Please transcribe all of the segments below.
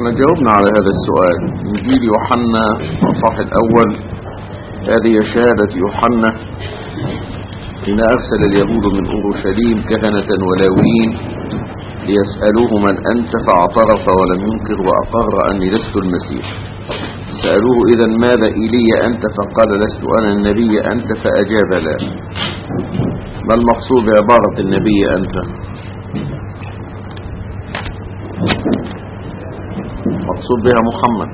احنا جاوبنا على هذا السؤال. انجيل يوحنا الصح الاول، هذه شهادة يوحنا حين ارسل اليهود من اورشليم كهنة ولاويين ليسألوه من انت، فاعترف ولم ينكر واقر اني لست المسيح. سألوه اذا ماذا ايليا انت؟ فقال لست انا النبي انت، فاجاب لا. ما المقصود بعبارة النبي انت؟ مقصود بها محمد.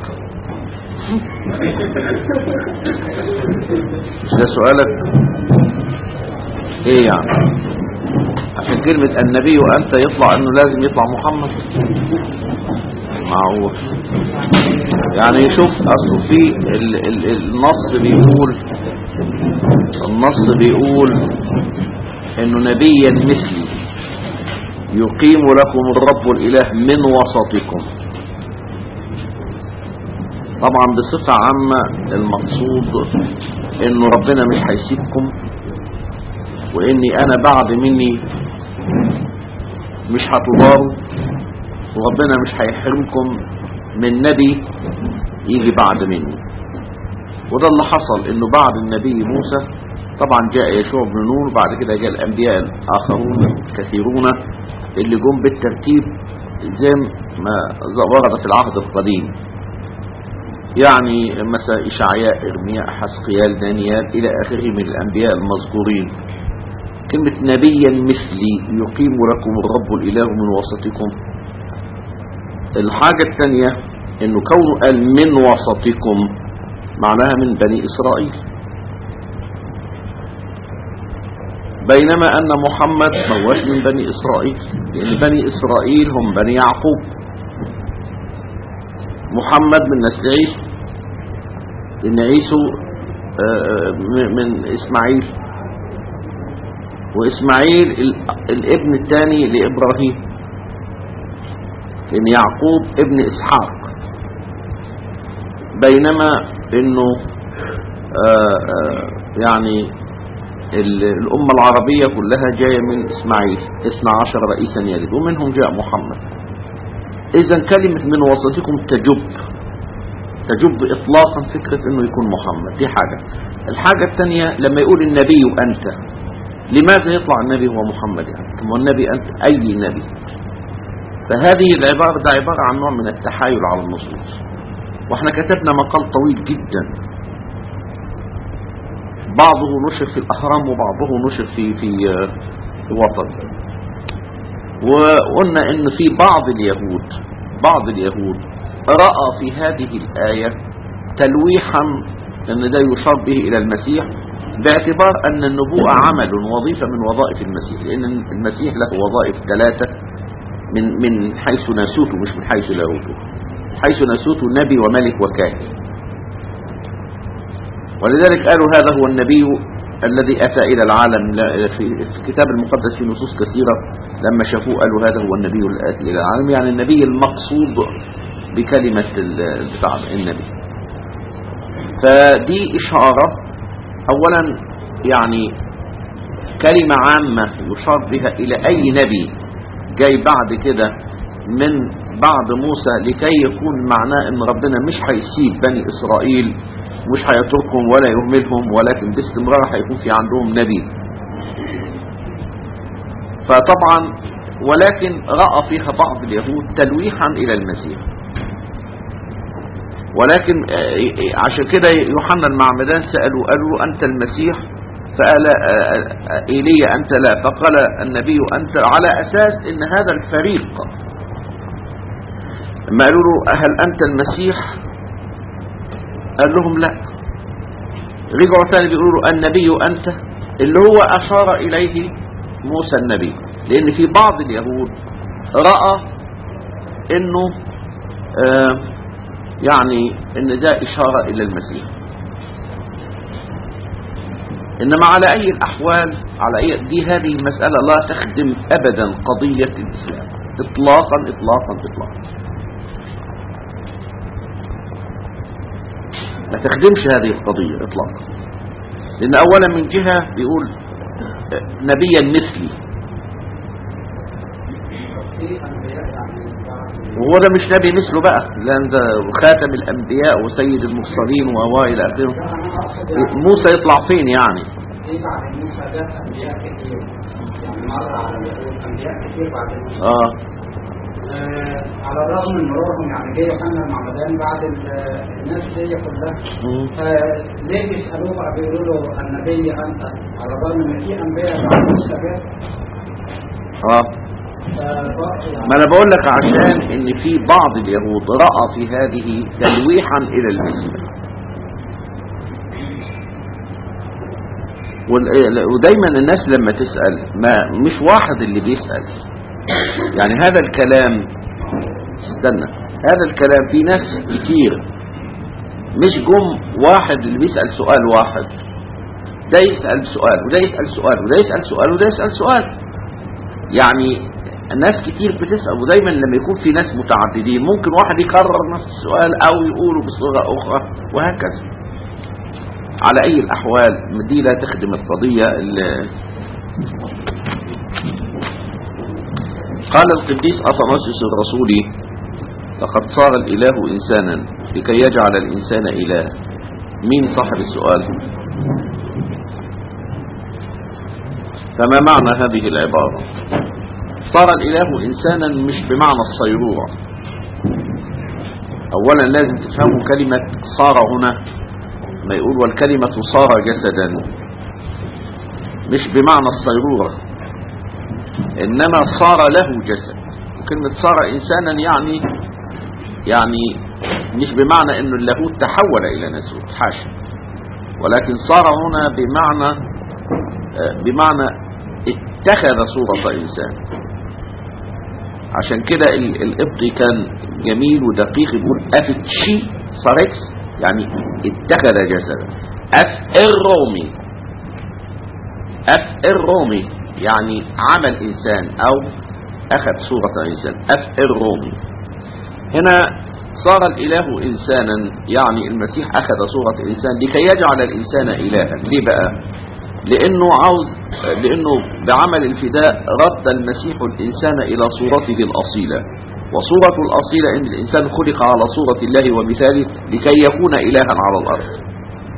ده سؤالك ايه يعني؟ عشان كلمة النبي وانت يطلع انه لازم يطلع محمد؟ معقول؟ يعني شوف اصله في النص بيقول انه نبيا مثلي يقيم لكم الرب الاله من وسطكم. طبعا بصفة عامة المقصود انه ربنا مش هيسيبكم، واني انا بعد مني مش هتضاروا، وربنا مش هيحرمكم من نبي يجي بعد مني. وده اللي حصل، انه بعد النبي موسى طبعا جاء يشوع بن نون، وبعد كده جاء الانبياء الاخرون كثيرون اللي جم بالترتيب زي ما ورد في العهد القديم، يعني مثلا إشعياء، إرمياء، حزقيال، دانيال إلى آخره من الأنبياء المذكورين. كلمة نبيا مثلي يقيم لكم الرب الإله من وسطكم. الحاجة الثانية إنه كونه قال من وسطكم معناها من بني إسرائيل، بينما أن محمد ما هوش من بني إسرائيل، لأن بني إسرائيل هم بني يعقوب. محمد من نسل عيسو، لأن عيسو من إسماعيل، وإسماعيل الابن الثاني لإبراهيم، لأن يعقوب ابن إسحاق. بينما إنه يعني الأمة العربية كلها جاية من إسماعيل، 12 رئيسا يلد، ومنهم جاء محمد. إذن كلمة من وسطكم تجب إطلاقا فكرة إنه يكون محمد. دي حاجة. الحاجة الثانية لما يقول النبي أنت، لماذا يطلع النبي هو محمد؟ يعني ثم النبي أنت أي نبي؟ فهذه العبارة ده عبارة عن نوع من التحايل على النصوص. واحنا كتبنا مقال طويل جدا، بعضه نشر في الأهرام وبعضه نشر في وطن، وقلنا ان في بعض اليهود رأى في هذه الآية تلويحا ان ده يشار به الى المسيح، باعتبار ان النبوءة عمل وظيفة من وظائف المسيح، لان المسيح له وظائف 3 من حيث ناسوته مش من حيث لاهوته. حيث ناسوته نبي وملك وكاهن، ولذلك قالوا هذا هو النبي الذي أتى إلى العالم. في الكتاب المقدس في نصوص كثيرة لما شافوه قالوا هذا هو النبي الآتي إلى العالم، يعني النبي المقصود بكلمة بتاع النبي. فدي إشارة أولا، يعني كلمة عامة يشار بها إلى أي نبي جاي بعد كده من بعد موسى، لكي يكون معناه أن ربنا مش هيسيب بني إسرائيل، مش هيتركهم ولا يهملهم، ولكن باستمرار هيكون في عندهم نبي. فطبعا ولكن رأى فيها بعض اليهود تلويحا إلى المسيح، ولكن عشان كده يوحنا المعمدان قالوا أنت المسيح، فقال إيليا أنت لا، فقال النبي أنت، على أساس إن هذا الفريق لما قالوا له هل أنت المسيح قال لهم لا. رجعوا ثاني بيقولوا له النبي أنت، اللي هو أشار إليه موسى النبي، لأن في بعض اليهود رأى إنه يعني إن ده إشارة إلى المسيح. إنما على أي الأحوال هذه المسألة لا تخدم أبدا قضية الإسلام إطلاقا إطلاقا إطلاقا، ما تخدمش هذه القضية إطلاقا. لأن أولا من جهة بيقول نبيا مثلي، وهو ده مش نبي مثله بقى، لان ده خاتم الانبياء وسيد المرسلين والى اخره. موسى يطلع فين يعني؟ في بعد موسى جاء انبياء كتير، يعني مر على انبياء كتير بعد موسى. على الرغم من مرورهم، يعني جه يوحنا المعمدان بعد الناس دي كلها، ليه بيسالوه بقى بيقولوا له النبي انت، على الرغم ان في انبياء بعد موسى جاء. ما انا بقول لك عشان ان في بعض اليهود رأى في هذه تلويحا الى المسيح، ودايما الناس لما تسأل ما مش واحد اللي بيسأل، يعني هذا الكلام استنى، هذا الكلام في ناس كتير، مش جم واحد اللي بيسأل سؤال واحد، ده يسأل سؤال وده يسأل سؤال وده يسأل سؤال وده يسأل سؤال، يعني الناس كتير بتسأل. ودايما لما يكون في ناس متعددين ممكن واحد يكرر نفس السؤال او يقوله بصيغة اخرى وهكذا. على اي الاحوال دي لا تخدم القضية. قال القديس أثناسيوس الرسولي: لقد صار الإله إنسانا لكي يجعل الإنسان إله. مين صاحب السؤال؟ فما معنى هذه العبارة؟ صار الإله إنسانا مش بمعنى الصيرورة. أولا لازم تفهموا كلمة صار هنا، ما يقول والكلمة صار جسدا، مش بمعنى الصيرورة، إنما صار له جسد. وكلمة صار إنسانا يعني مش بمعنى إنه اللاهوت تحول إلى ناسوت، حاشا، ولكن صار هنا بمعنى اتخذ صورة إنسان. عشان كده القبطي كان جميل ودقيق، يقول أفتشي صاركس، يعني اتخذ جسدا. الرومي يعني عمل إنسان أو أخذ صورة إنسان. الرومي هنا صار الإله إنسانا، يعني المسيح أخذ صورة إنسان لكي يجعل الإنسان إلها. ليه بقى؟ لأنه بعمل الفداء رد المسيح الإنسان إلى صورته الأصيلة، وصورة الأصيلة إن الإنسان خلق على صورة الله ومثاله لكي يكون إلها على الأرض.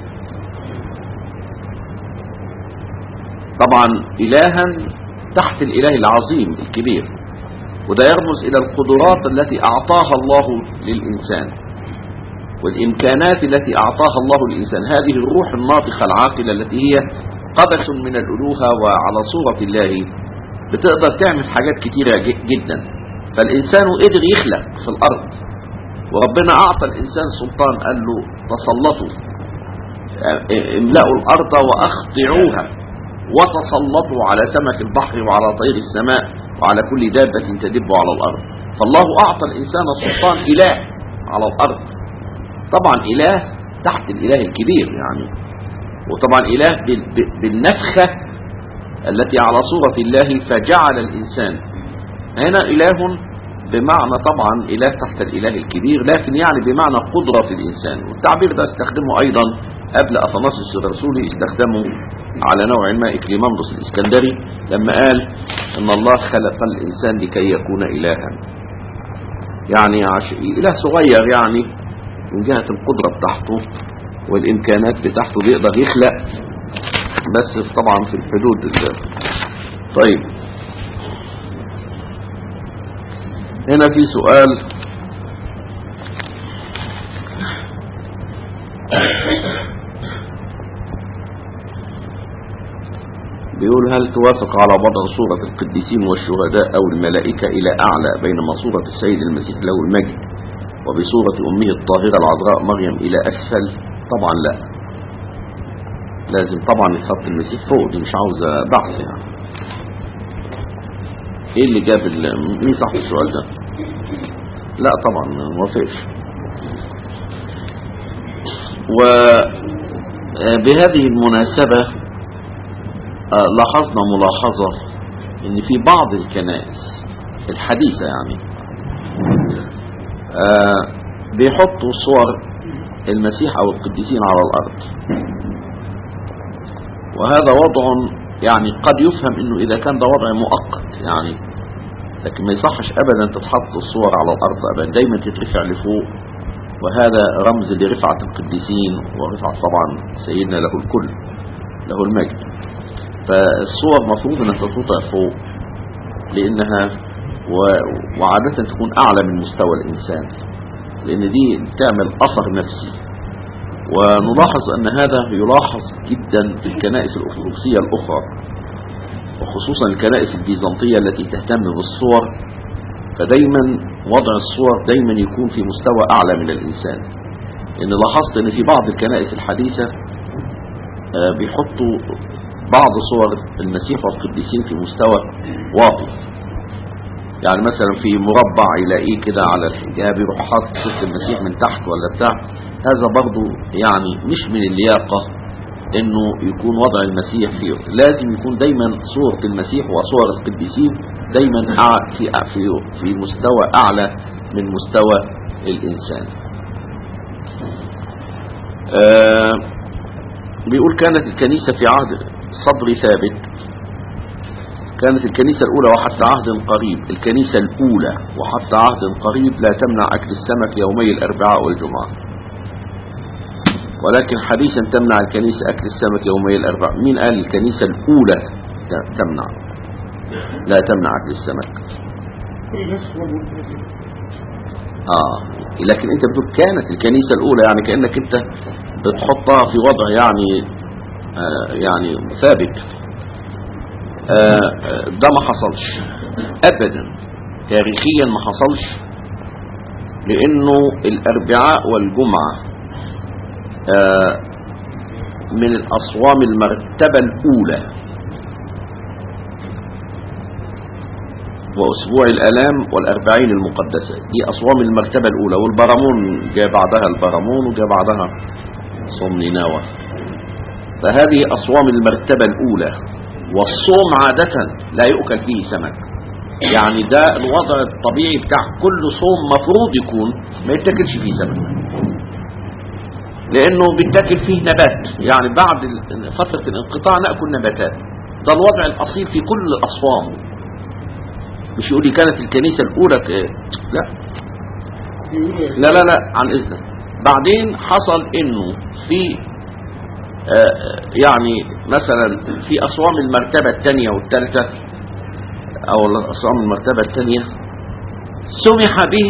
طبعا إلها تحت الإله العظيم الكبير، وده يرمز إلى القدرات التي أعطاها الله للإنسان والإمكانات التي أعطاها الله للإنسان. هذه الروح الناطقة العاقلة التي هي قبس من الألوهة وعلى صورة الله بتقدر تعمل حاجات كتيرة جدا. فالإنسان قدر يخلق في الأرض، وربنا أعطى الإنسان سلطان، قال له تسلطوا املأوا الأرض وأخضعوها وتسلطوا على سمك البحر وعلى طير السماء وعلى كل دابة تدب على الأرض. فالله أعطى الإنسان سلطان إله على الأرض، طبعا إله تحت الإله الكبير يعني، وطبعا إله بالنفخة التي على صورة الله فجعل الإنسان. هنا إله بمعنى طبعا إله تحت الإله الكبير، لكن يعني بمعنى قدرة الإنسان. والتعبير ده استخدمه أيضا قبل أثناسيوس الرسولي، استخدمه على نوع ما إكليماندوس الإسكندري لما قال إن الله خلق الإنسان لكي يكون إلها، يعني إله صغير يعني من جهة القدرة بتاعته والإمكانات بتاعته، بيقدر يخلق بس طبعا في الحدود طيب هنا في سؤال بيقول: هل توافق على وضع صورة القديسين والشهداء أو الملائكة إلى أعلى بينما صورة السيد المسيح له المجد وبصورة أمه الطاهرة العذراء مريم إلى أسفل؟ طبعا لا، لازم طبعا يحط المسيح فوق، دي مش عاوزة بحث يعني. ايه اللي جاب مين صاحب السؤال ده؟ لا طبعا ما فيش. وبهذه المناسبة لاحظنا ملاحظة ان في بعض الكنائس الحديثة يعني بيحطوا صور المسيح او القديسين على الارض، وهذا وضع يعني قد يفهم انه اذا كان ده وضع مؤقت يعني لكن ما يصحش ابدا تتحط الصور على الارض ابدا، دايما تترفع لفوق، وهذا رمز لرفعة القديسين ورفعة طبعا سيدنا له الكل له المجد. فالصور مفروض انها تتوضع فوق لانها وعادة تكون اعلى من مستوى الانسان، لان دي تعمل اثر نفسي. ونلاحظ ان هذا يلاحظ جدا في الكنائس الارثوذكسية الاخرى، وخصوصا الكنائس البيزنطية التي تهتم بالصور، فدايما وضع الصور دايما يكون في مستوى اعلى من الانسان. ان لاحظت ان في بعض الكنائس الحديثة بيحطوا بعض صور المسيح والقديسين في مستوى واطي، يعني مثلا في مربع يلاقيه كده على الحجاب يروح حاطط صورة المسيح من تحت ولا بتاع. هذا برضو يعني مش من اللياقة انه يكون وضع المسيح فيه، لازم يكون دايما صورة المسيح وصور القديسين دايما في مستوى اعلى من مستوى الانسان. بيقول كانت الكنيسة في عهد صدر ثابت، كانت الكنيسة الأولى وحتى عهد قريب، الكنيسة الأولى وحتى عهد قريب لا تمنع أكل السمك يومي الأربعاء والجمعة، ولكن حديثا تمنع الكنيسة أكل السمك يومي الأربعاء. مين قال الكنيسة الأولى تمنع لا تمنع أكل السمك؟ لكن أنت بتقول كانت الكنيسة الأولى، يعني كأنك أنت بتحطها في وضع يعني ثابت. ده ما حصلش ابدا تاريخيا، ما حصلش، لانه الاربعاء والجمعة من الاصوام المرتبة الاولى، واسبوع الالام والاربعين المقدسة دي اصوام المرتبة الاولى، والبرامون جاء بعدها البرامون وجاء بعدها صوم نينوى، فهذه اصوام المرتبة الاولى. والصوم عادة لا يؤكل فيه سمك، يعني ده الوضع الطبيعي بتاع كل صوم مفروض يكون ما يتاكلش فيه سمك، لانه بيتاكل فيه نبات، يعني بعد فترة الانقطاع نأكل نباتات. ده الوضع الاصيل في كل الاصوام. مش يقول لي كانت الكنيسة الاولى لا لا لا لا عن اذنك. بعدين حصل انه في يعني مثلا في أصوام المرتبة الثانية والثالثة أو أصوام المرتبة الثانية سمح به،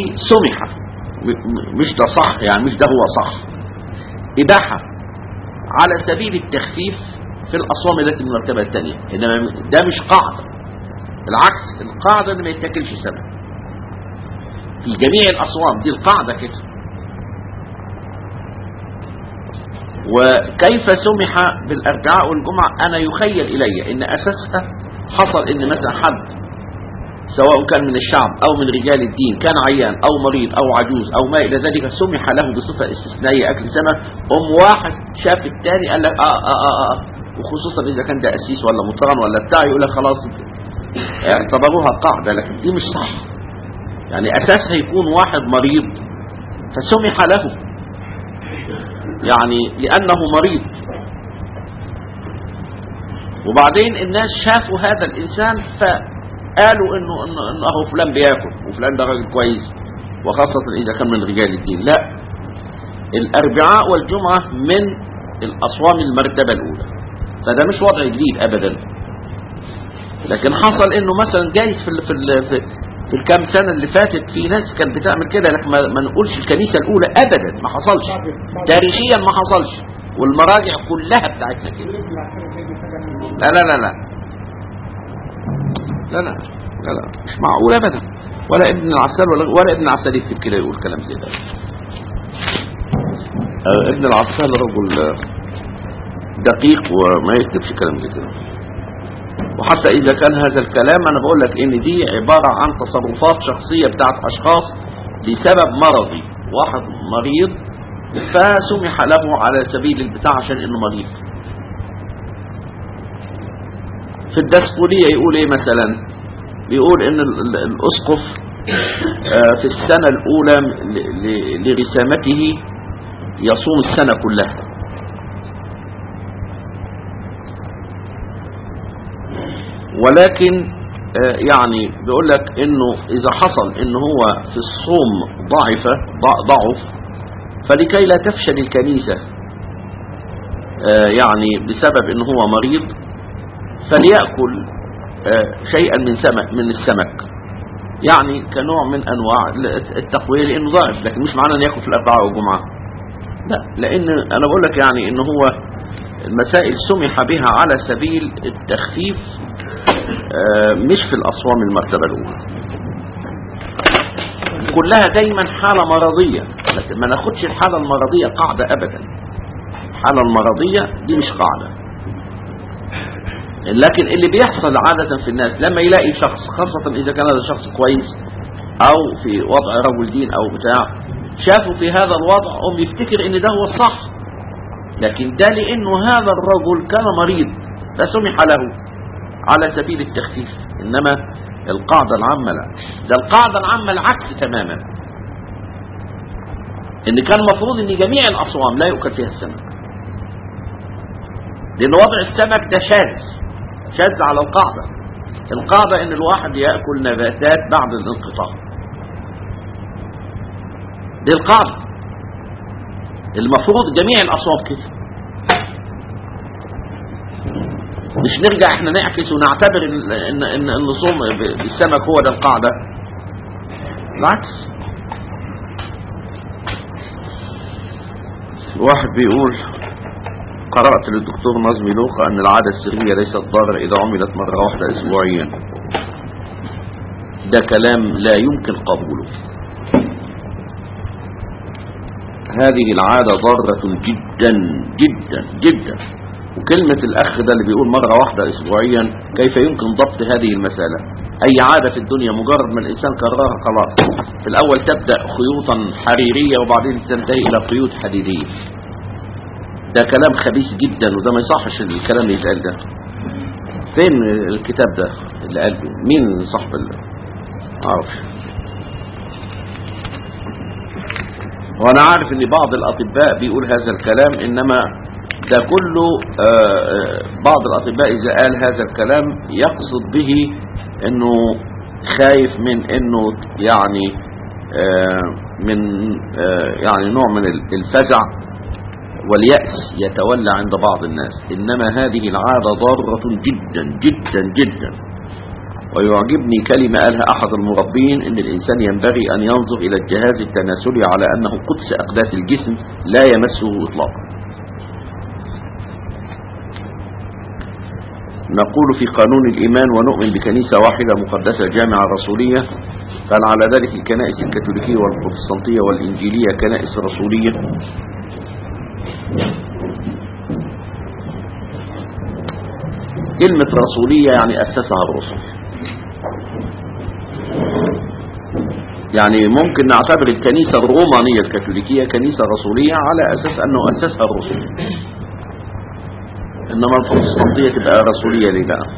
مش ده صح، يعني مش ده هو صح، إباحة على سبيل التخفيف في الأصوام التي من المرتبة الثانية، إنما ده مش قاعدة، بالعكس القاعدة إن ما يتاكلش سمك في جميع الأصوام، دي القاعدة كده. وكيف سمح بالاربعاء والجمعة؟ انا يخيل الي ان اساسها حصل ان مثلا حد سواء كان من الشعب او من رجال الدين كان عيان او مريض او عجوز او ما الى ذلك، سمح له بصفة استثنائية اكل سمك، واحد شاف التاني قال لك وخصوصا اذا كان ده قسيس ولا مطران ولا بتاع، يقول لك خلاص اعتبروها قاعدة، لكن دي مش صح. يعني اساسها يكون واحد مريض فسمح له، يعني لأنه مريض، وبعدين الناس شافوا هذا الإنسان فقالوا إنه فلان بياكل وفلان ده راجل كويس، وخاصة إذا كان من رجال الدين. لا، الأربعاء والجمعة من الأصوام المرتبة الأولى، فده مش وضع جديد أبدا. لكن حصل إنه مثلا جايز في الكام سنة اللي فاتت في ناس كانت بتعمل كده، لكن ما نقولش الكنيسة الأولى أبدا، ما حصلش تاريخيا، ما حصلش، والمراجع كلها بتاعتنا كده. لا لا لا لا لا لا لا لا مش معقول أبدا، ولا ابن العسال ولا ابن العسال يكتب كده يقول كلام زي ده. ابن العسال رجل دقيق وما يكتبش كلام زي كده. وحتى إذا كان هذا الكلام أنا بقول لك إن دي عبارة عن تصرفات شخصية بتاعت أشخاص بسبب مرضي، واحد مريض فسمح له على سبيل البتاع عشان إنه مريض. في الدسقولية يقول إيه مثلا؟ بيقول إن الأسقف في السنة الأولى لرسامته يصوم السنة كلها، ولكن يعني بيقول لك انه اذا حصل ان هو في الصوم ضعف، فلكي لا تفشل الكنيسة يعني بسبب ان هو مريض، فليأكل شيئا من السمك، يعني كنوع من انواع التقوية لانه ضعف. لكن مش معنى ان يأكل في الاربعاء والجمعة، لا، لان انا بقول لك يعني ان هو المسائل سمح بها على سبيل التخفيف، مش في الأصوام المرتبة الأولى. كلها دايما حالة مرضية، لكن ما ناخدش الحالة المرضية قاعدة أبدا. الحالة المرضية دي مش قاعدة. لكن اللي بيحصل عادة في الناس لما يلاقي شخص، خاصة إذا كان هذا شخص كويس أو في وضع رجل دين أو بتاع، شافوا في هذا الوضع يفتكر إن ده هو الصح، لكن ده لأنه هذا الرجل كان مريض فسمح له على سبيل التخفيف. إنما القاعدة العامة لا، ده القاعدة العامة العكس تماما، إن كان مفروض إن جميع الأصوام لا يؤكل فيها السمك، لأن وضع السمك ده شاذ على القاعدة. القاعدة إن الواحد يأكل نباتات بعد الانقطاع، دي القاعدة. المفروض جميع الأصوام كده، مش نرجع احنا نعكس ونعتبر ان النصوم بالسمك هو ده القاعدة. بالعكس، واحد بيقول قرأت للدكتور نظمي لوقا ان العادة السرية ليست ضارة اذا عملت مرة واحدة اسبوعيا. ده كلام لا يمكن قبوله. هذه العادة ضارة جدا جدا جدا. وكلمة الأخ ده اللي بيقول مرة واحدة أسبوعيا، كيف يمكن ضبط هذه المسألة؟ أي عادة في الدنيا مجرد ما الإنسان كررها خلاص، في الأول تبدأ خيوطا حريرية وبعدين تنتهي إلى خيوط حديدية. ده كلام خبيث جدا، وده ما يصحش الكلام اللي يتقال ده. فين الكتاب ده اللي قال مين صاحب معرفش. وأنا عارف إن بعض الأطباء بيقول هذا الكلام، إنما ده كله بعض الأطباء إذا قال هذا الكلام يقصد به إنه خايف من إنه يعني من يعني نوع من الفزع واليأس يتولى عند بعض الناس. إنما هذه العادة ضارة جدا جدا جدا. ويعجبني كلمة قالها أحد المربين، إن الإنسان ينبغي أن ينظر إلى الجهاز التناسلي على أنه قدس أقداس الجسم لا يمسه إطلاقا. نقول في قانون الإيمان ونؤمن بكنيسة واحدة مقدسة جامعة رسولية، فهل على ذلك الكنائس الكاثوليكية والبروتستانتية والإنجيلية كنائس رسولية؟ كلمة رسولية يعني أسسها الرسل، يعني ممكن نعتبر الكنيسة الرومانية الكاثوليكية كنيسة رسولية على أساس أنه أسسها الرسل، إنما البروتستانتية تبقى رسولية ليه بقى؟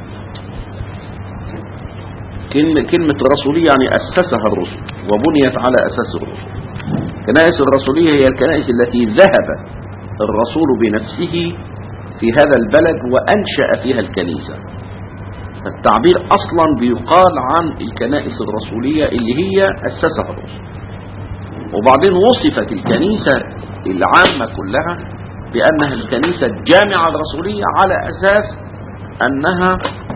كلمة رسولية يعني أسسها الرسل وبنيت على أساس الرسل. الكنائس الرسولية هي الكنائس التي ذهب الرسول بنفسه في هذا البلد وأنشأ فيها الكنيسة. التعبير أصلا بيقال عن الكنائس الرسولية اللي هي أسسها الرسل، وبعدين وصفت الكنيسة العامة كلها بأنها الكنيسة الجامعة الرسولية على أساس أنها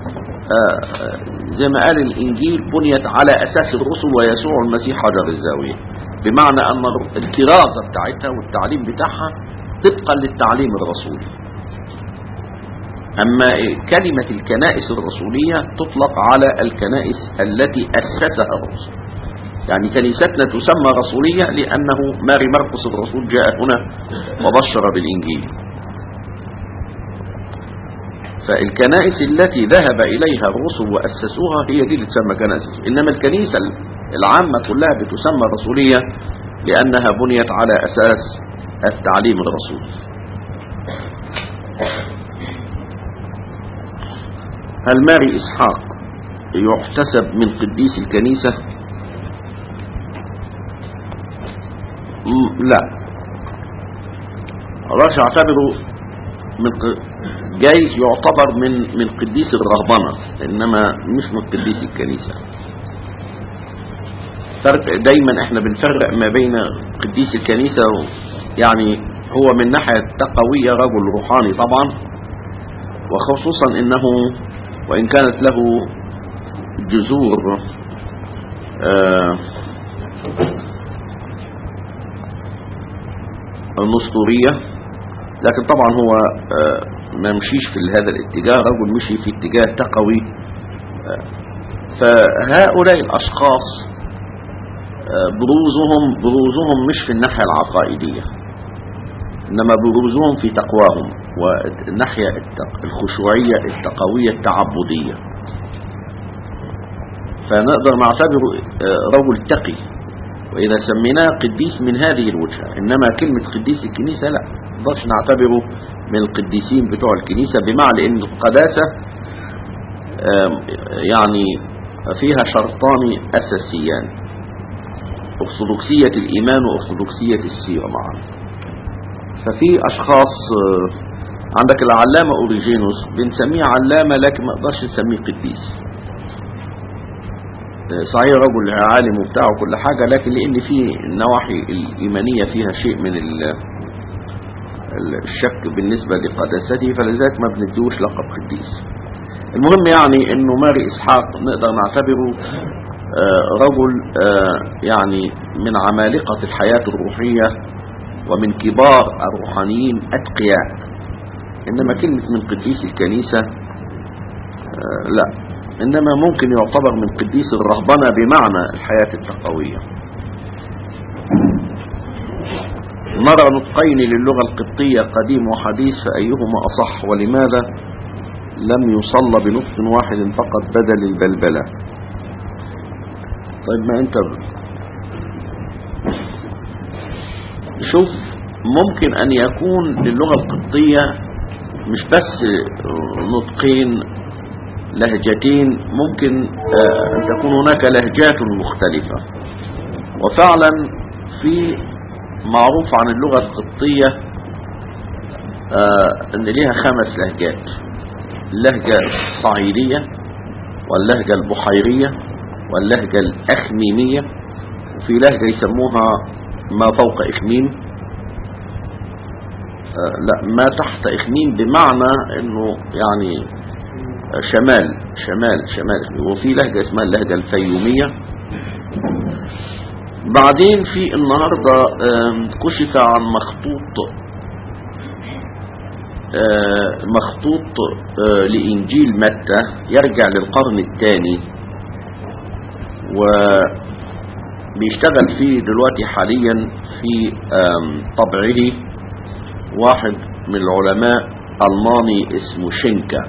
زي ما قال الإنجيل بنيت على أساس الرسل ويسوع المسيح حجر الزاوية، بمعنى أن الكرازة بتاعتها والتعليم بتاعها طبقا للتعليم الرسولي. أما كلمة الكنائس الرسولية تطلق على الكنائس التي أسسها الرسل. يعني كنيستنا تسمى رسولية لأنه ماري مرقس الرسول جاء هنا وبشر بالإنجيل. فالكنائس التي ذهب إليها الرسل وأسسوها هي دي اللي تسمى كنائس. إنما الكنيسة العامة كلها بتسمى رسولية لأنها بنيت على أساس التعليم الرسولي. هل ماري إسحاق يحتسب من قديس الكنيسة؟ لا، راش اعتبره جاي يعتبر من قديس الرهبنة، إنما مش من قديس الكنيسة. فرق دايما احنا بنفرق ما بين قديس الكنيسة، يعني هو من ناحية تقوية رجل روحاني طبعا، وخصوصا انه وان كانت له جذور النسطورية، لكن طبعا هو ما مشيش في هذا الاتجاه، رجل مشي في اتجاه تقوي. فهؤلاء الاشخاص بروزهم مش في الناحية العقائدية، انما بروزهم في تقواهم والناحية الخشوعية التقوية التعبدية. فنقدر نعتبره رجل تقي، وإذا سميناه قديس من هذه الوجهة. إنما كلمة قديس الكنيسة لا نقدرش نعتبره من القديسين بتوع الكنيسة، بمعنى أن القداسة يعني فيها شرطان أساسيان: أرثوذكسية الإيمان وأرثوذكسية السيرة معا. ففي أشخاص عندك العلامة أوريجينوس بنسميه علامة، لكن ما نقدرش نسميه قديس. صحيح رجل عالم وبتاع وكل حاجة، لكن لأن في النواحي الإيمانية فيها شيء من الشك بالنسبة لقداسته، فلذلك ما بنديوش لقب قديس. المهم يعني أنه ماري إسحاق نقدر نعتبره رجل يعني من عمالقة الحياة الروحية ومن كبار الروحانيين أتقياء. إنما كلمة من قديس الكنيسة لا، إنما ممكن يعتبر من قديس الرهبنة بمعنى الحياة التقوية. نرى نطقين للغة القبطية قديم وحديث، فأيهما أصح؟ ولماذا لم يصلى بنطق واحد فقط بدل البلبلة؟ طيب ما انت شوف، ممكن ان يكون للغة القبطية مش بس نطقين لهجتين، ممكن ان تكون هناك لهجات مختلفة. وفعلا في معروف عن اللغة القبطية ان ليها 5 لهجات: اللهجة الصعيدية، واللهجة البحيرية، واللهجة الأخميمية، وفي لهجة يسموها ما فوق إخميم، لا ما تحت إخميم، بمعنى انه يعني شمال إخميم. وفي لهجة اسمها اللهجة الفيومية. بعدين في النهاردة كشف عن مخطوط لإنجيل متى يرجع للقرن الثاني، وبيشتغل فيه دلوقتي حاليا في طبعه واحد من العلماء ألماني اسمه شينكا.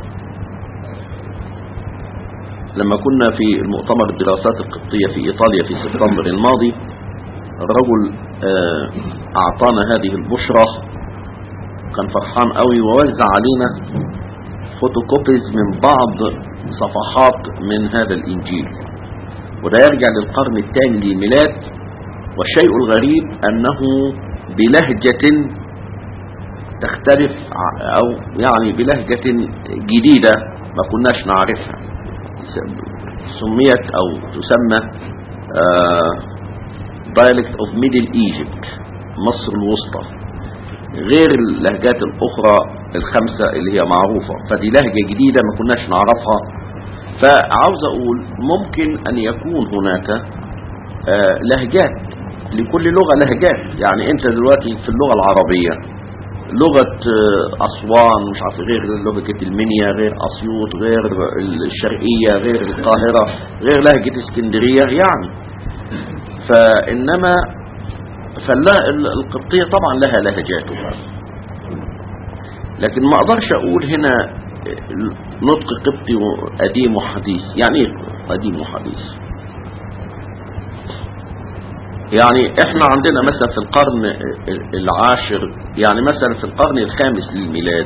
لما كنا في المؤتمر الدراسات القبطية في إيطاليا في سبتمبر الماضي، الرجل أعطانا هذه البشرة، كان فرحان قوي، ووزع علينا فوتوكوبيز من بعض صفحات من هذا الإنجيل، وده يرجع للقرن الثاني للميلاد. والشيء الغريب أنه بلهجة تختلف، أو يعني بلهجة جديدة ما كناش نعرفها، سميت أو تسمى Dialect of Middle Egypt، مصر الوسطى، غير اللهجات الأخرى ال5 اللي هي معروفة. فدي لهجة جديدة ما كناش نعرفها. فعاوز أقول ممكن أن يكون هناك لهجات، لكل لغة لهجات. يعني أنت دلوقتي في اللغة العربية لغة أسوان مش عارف غير لهجة المنيا، غير أسيوط، غير الشرقية، غير القاهرة، غير لهجة اسكندرية يعني. فإنما القبطية طبعا لها لهجاتها، لكن ما أقدرش أقول هنا نطق قبطي قديم وحديث. يعني ايه قديم وحديث؟ يعني احنا عندنا مثلا في القرن العاشر، يعني مثلا في القرن الخامس للميلاد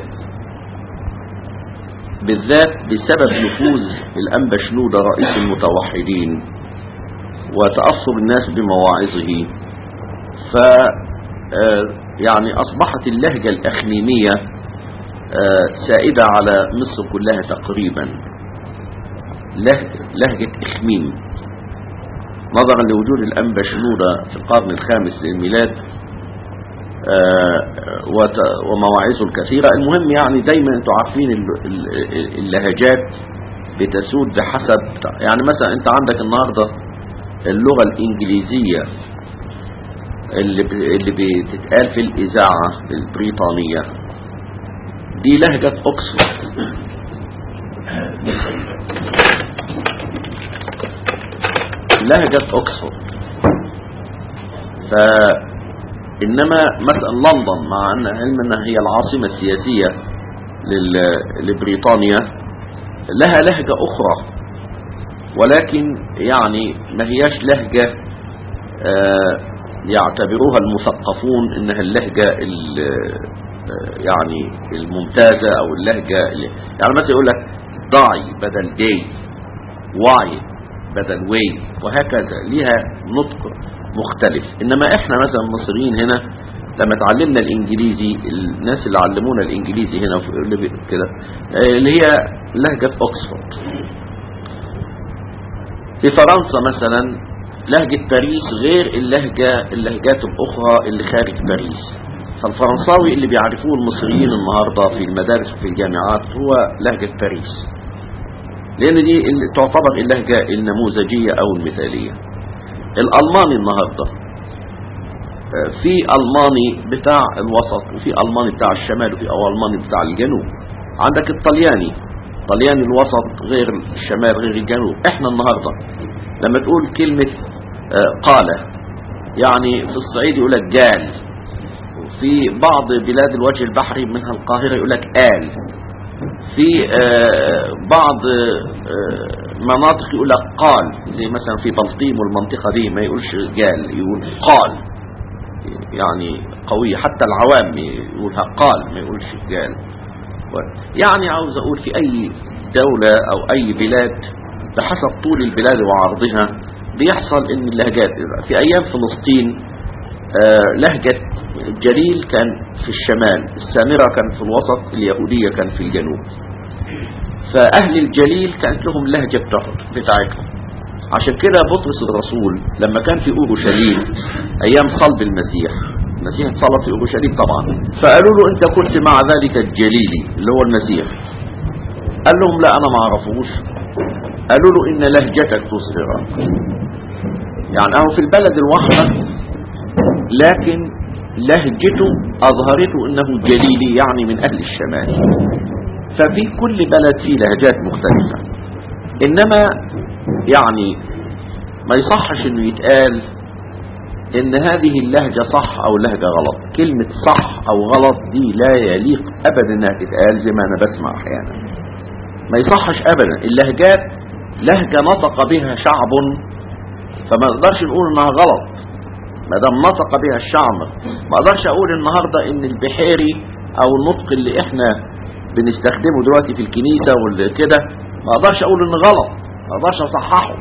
بالذات، بسبب نفوذ الأنبا شنودة رئيس المتوحدين وتأثر الناس بمواعظه، يعني أصبحت اللهجة الأخميمية سائدة على مصر كلها تقريبا، لهجة إخميم، نظرا لوجود الأنبا شنودة في القرن الخامس للميلاد ومواعظه الكثيرة. المهم يعني دايما انتوا عارفين اللهجات بتسود بحسب، يعني مثلا انت عندك النهاردة اللغة الإنجليزية اللي بتتقال في الإذاعة البريطانية دي لهجة أكسفورد، لهجة أكسفورد. إنما مثلا لندن مع أن علم أنها هي العاصمة السياسية لبريطانيا لها لهجة أخرى، ولكن يعني ما هياش لهجة يعتبروها المثقفون إنها اللهجة يعني الممتازة أو اللهجة يعني مثلا يقول لك داي بدل داي، واي بدل واي، وهكذا ليها نطق مختلف. إنما إحنا مثلا المصريين هنا لما تعلمنا الإنجليزي، الناس اللي علمونا الإنجليزي هنا كده اللي هي لهجة أكسفورد. في فرنسا مثلا لهجة باريس غير اللهجات الأخرى اللي خارج باريس. فالفرنساوي اللي بيعرفوه المصريين النهاردة في المدارس وفي الجامعات هو لهجة باريس، لأن دي اللي تعتبر اللهجة النموذجية أو المثالية. الألماني النهاردة في ألماني بتاع الوسط وفي ألماني بتاع الشمال وفي ألماني بتاع الجنوب. عندك الطلياني الوسط غير الشمال غير الجنوب. احنا النهاردة لما تقول كلمة قال، يعني في الصعيد يقولك جال، في بعض بلاد الوجه البحري منها القاهرة يقولك آل، في بعض مناطق يقولك قال، زي مثلا في بلطيم والمنطقة دي ما يقولش جال، يقول قال، يعني قوية. حتى العوام يقولها قال ما يقولش جال. يعني عاوز اقول في اي دولة او اي بلاد بحسب طول البلاد وعرضها بيحصل ان اللهجات في ايام فلسطين لهجة الجليل كان في الشمال، السامرة كان في الوسط، اليهودية كان في الجنوب. فاهل الجليل كانت لهم لهجة بتاعتهم. عشان كده بطرس الرسول لما كان في اورشليم ايام صلب المسيح اتصلب في اورشليم طبعا، فقالوا له انت كنت مع ذلك الجليلي اللي هو المسيح. قال لهم لا انا ما اعرفوش. قالوا له ان لهجتك تظهرك، يعني هو في البلد الواحدة لكن لهجته اظهرته انه جليلي، يعني من اهل الشمال. ففي كل بلد فيه لهجات مختلفة. انما يعني ما يصحش انه يتقال ان هذه اللهجة صح او لهجة غلط. كلمة صح او غلط دي لا يليق ابدا انها تتقال، زي ما انا بسمع احيانا. ما يصحش ابدا. اللهجات لهجة نطق بها شعب، فما نقدرش نقول انها غلط ما دام نطق بها الشعب. ما اقدرش اقول النهاردة ان البحيري او النطق اللي احنا بنستخدمه دلوقتي في الكنيسة والكده ما اقدرش اقول انه غلط، ما اقدرش اصححه.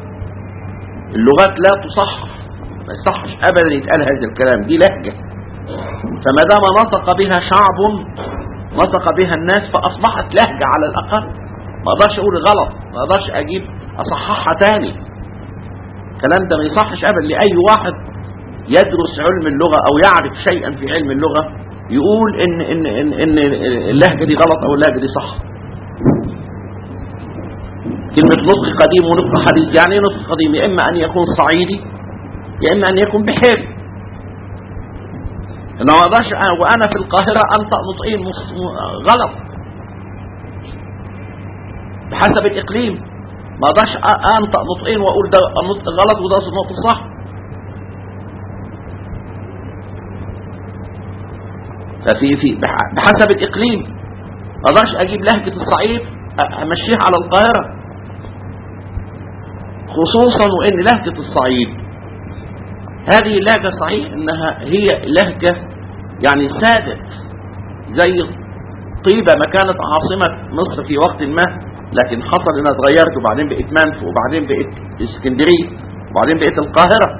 اللغات لا تصحح، ما يصحش ابدا يتقال هذا الكلام، دي لهجة. فما دام نطق بها شعب نطق بها الناس فاصبحت لهجة على الاقل. ما اقدرش اقول غلط، ما اقدرش اجيب اصححها تاني. الكلام ده ما يصحش ابدا لاي واحد يدرس علم اللغة او يعرف شيئا في علم اللغة يقول ان اللهجة دي غلط او اللهجة دي صح. كلمة نطق قديم ونطق حديث، يعني ايه نطق قديم؟ يا اما ان يكون صعيدي يا اما ان يكون بحيري. انا ما اقدرش وانا في القاهرة انطق نطقين غلط بحسب الاقليم. ما اقدرش انطق نطقين واقول ده نطق غلط وده نطق صح. ففي بحسب الاقليم ما اقدرش اجيب لهجة الصعيد امشيها على القاهرة، خصوصا وان لهجة الصعيد هذه اللهجة صحيح انها هي لهجة يعني سادت، زي طيبة ما كانت عاصمة مصر في وقت ما، لكن حصل انها اتغيرت وبعدين بقت منف وبعدين بقت اسكندرية وبعدين بقت القاهرة.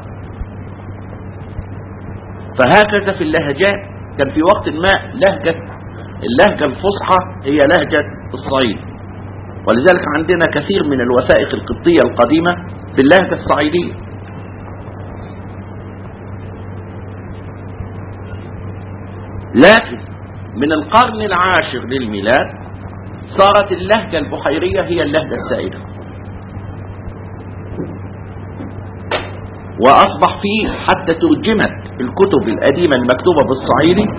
فهكذا في اللهجات كان في وقت ما لهجة اللهجة الفصحى هي لهجة الصعيد، ولذلك عندنا كثير من الوثائق القبطية القديمة باللهجة الصعيدية. لكن من القرن العاشر للميلاد صارت اللهجة البحيرية هي اللهجة السائدة، وأصبح فيه حتى ترجمت الكتب القديمة المكتوبة بالصعيدي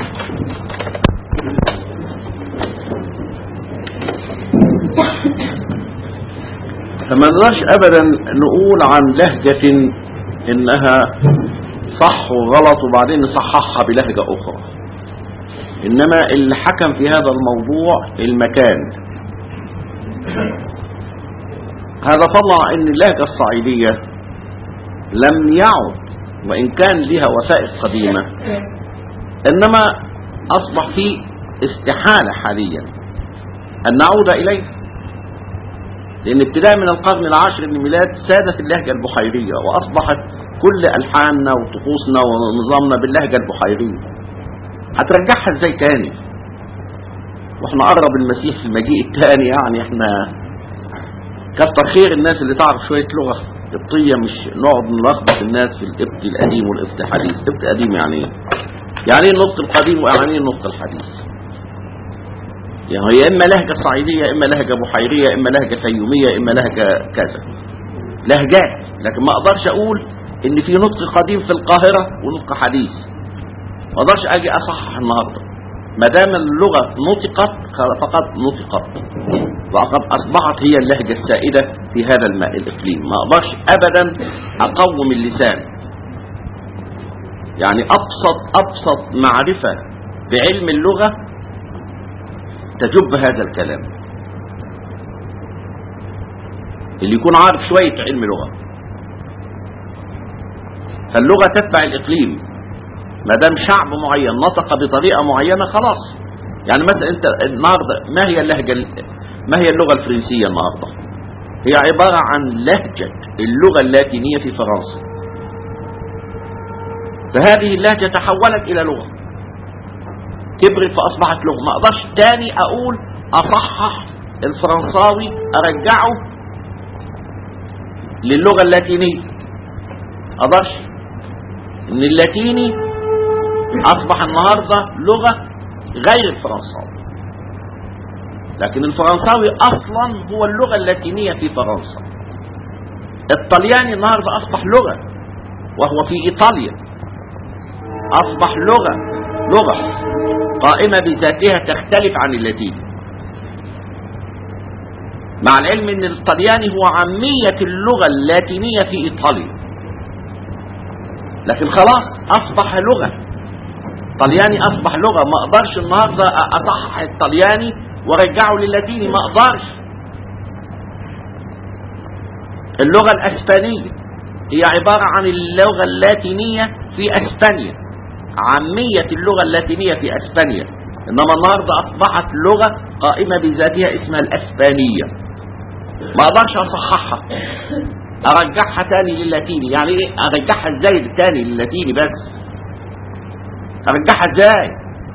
فما نقدرش أبدا نقول عن لهجة إنها صح وغلط وبعدين نصححها بلهجة أخرى، إنما اللي حكم في هذا الموضوع المكان. هذا طلع إن اللهجة الصعيدية لم يعد، وإن كان لها وثائق قديمة، إنما أصبح في استحالة حاليا أن نعود إليه، لأن ابتداء من القرن العاشر للميلاد سادت اللهجة البحيرية، وأصبحت كل ألحاننا وطقوسنا ونظامنا باللهجة البحيرية. هترجعها ازاي تاني واحنا قرب المسيح في المجيء التاني؟ يعني احنا كتر خير الناس اللي تعرف شوية لغة قبطية، مش نقعد نلخبط الناس في القبط القديم والقبط الحديث. قبط قديم يعني ايه؟ يعني ايه النطق القديم ويعني ايه النطق الحديث؟ يعني هي اما لهجة صعيدية، اما لهجة بحيرية، اما لهجة فيومية، اما لهجة كذا، لهجات. لكن ما اقدرش اقول ان في نطق قديم في القاهرة ونطق حديث، ما اقدرش اجي اصحح النهارده. ما دام اللغة نطقت فقط نطقت، وقد اصبحت هي اللهجة السائدة في هذا الاقليم. ما اقدرش ابدا اقوم اللسان. يعني ابسط معرفة بعلم اللغة تجب هذا الكلام. اللي يكون عارف شوية علم لغة، فاللغة تتبع الاقليم. ما دام شعب معين نطق بطريقة معينة خلاص. يعني مثلا انت النهارده ما هي اللغة الفرنسية النهارده؟ هي عبارة عن لهجة اللغة اللاتينية في فرنسا، فهذه اللهجة تحولت إلى لغة، كبرت فأصبحت لغة. ما أقدرش تاني أقول أصحح الفرنساوي أرجعه للغة اللاتينية. أقدرش، إن اللاتيني أصبح النهاردة لغة غير الفرنساوي، لكن الفرنساوي أصلا هو اللغة اللاتينية في فرنسا. الطلياني النهاردة أصبح لغة وهو في إيطاليا، أصبح لغة قائمة بذاتها تختلف عن اللاتيني، مع العلم أن الطلياني هو عامية اللغة اللاتينية في إيطاليا، لكن خلاص أصبح لغة. طلياني أصبح لغة. ما أقدرش النهاردة أصحح الطلياني ورجعه للاتيني، ما أقدرش. اللغة الأسبانية هي عبارة عن اللغة اللاتينية في أسبانيا، عامية اللغة اللاتينية في أسبانيا، إنما النهاردة أصبحت لغة قائمة بذاتها اسمها الأسبانية. ما أقدرش أصححها أرجعها تاني للاتيني. يعني إيه أرجعها إزاي تاني للاتيني؟ بس أرجعها إزاي؟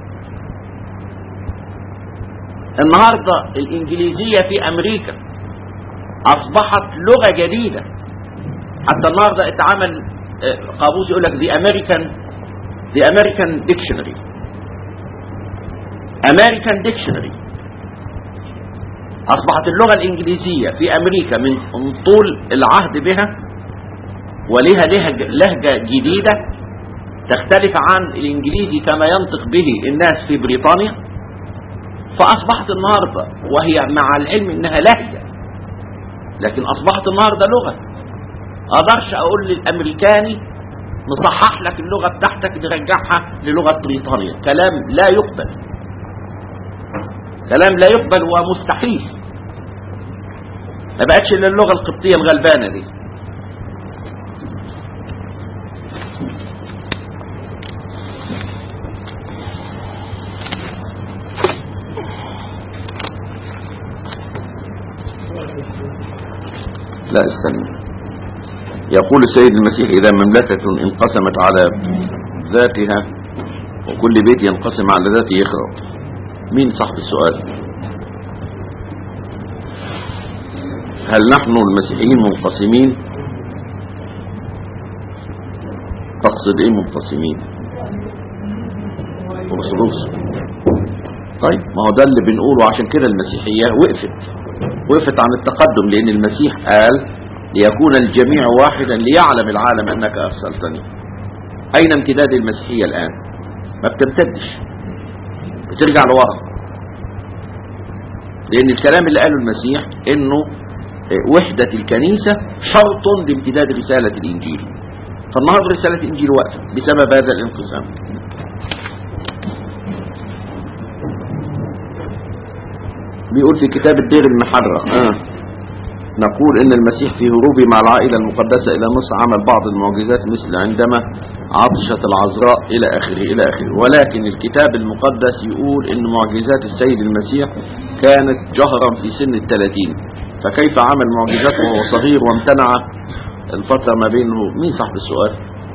النهاردة الإنجليزية في أمريكا أصبحت لغة جديدة. حتى النهاردة اتعمل قاموس يقول لك The American Dictionary. American Dictionary أصبحت اللغة الإنجليزية في أمريكا من طول العهد بها ولها لهجة جديدة تختلف عن الإنجليزي كما ينطق به الناس في بريطانيا. فأصبحت النهاردة، وهي مع العلم إنها لهجة، لكن أصبحت النهاردة لغة. أقدرش أقول للأمريكاني نصحح لك اللغة بتاعتك نرجعها للغة بريطانيا. كلام لا يقبل، كلام لا يقبل ومستحيل. ما بقتش إلا اللغة القبطية الغلبانة دي. لا استنى. يقول السيد المسيح إذا مملكة انقسمت على ذاتها وكل بيت ينقسم على ذاته يخرب. مين صاحب السؤال؟ هل نحن المسيحيين منقسمين؟ تقصد ايه منقسمين؟ أرثوذكس. طيب ما هو ده اللي بنقوله، عشان كده المسيحية وقفت عن التقدم، لأن المسيح قال ليكون الجميع واحدا ليعلم العالم أنك أرسلتني. أين امتداد المسيحية الآن؟ ما بتمتدش، بترجع لورا، لأن الكلام اللي قاله المسيح إنه وحدة الكنيسة شرط لامتداد رسالة الإنجيل. فالنهارده رسالة الإنجيل وقفت بسبب هذا الانقسام. بيقول في كتاب الدير المحرق نقول إن المسيح في هروبه مع العائلة المقدسة إلى مصر عمل بعض المعجزات مثل عندما عطشت العذراء إلى آخره إلى آخره، ولكن الكتاب المقدس يقول إن معجزات السيد المسيح كانت جهرا في سن 30، فكيف عمل معجزات وهو صغير وامتنع الفترة ما بينه؟ مين صاحب السؤال؟